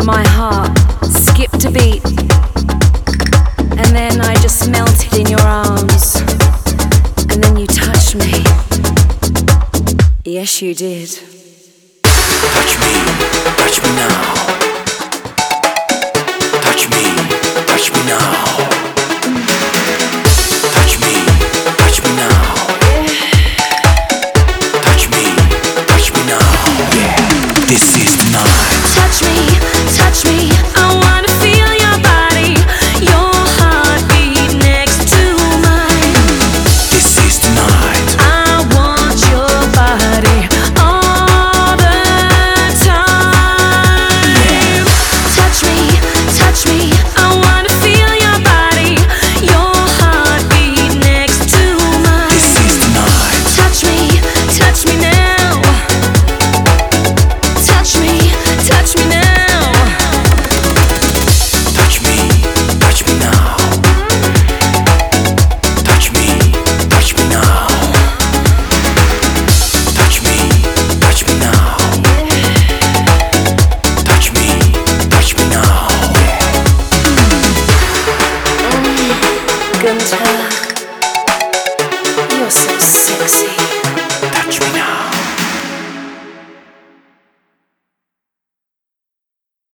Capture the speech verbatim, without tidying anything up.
My heart skipped a beat, and then I just melted in your arms, and then you touched me. Yes, you did. Touch me, touch me now. Touch me, touch me now. Touch me, touch me now. Touch me, touch me now. Yeah, this is the night. Touch me, touch me, I wanna feel your body, your heartbeat next to mine. This is the night. I want your body all the time. Yeah. Touch me, touch me, I wanna feel your body, your heartbeat next to mine. This is the night. Touch me, touch me now. Touch me, touch me now. Touch me, touch me now. Touch me, touch me now. Touch me, touch me now. Touch me, touch me now. Gunther, you're so sexy.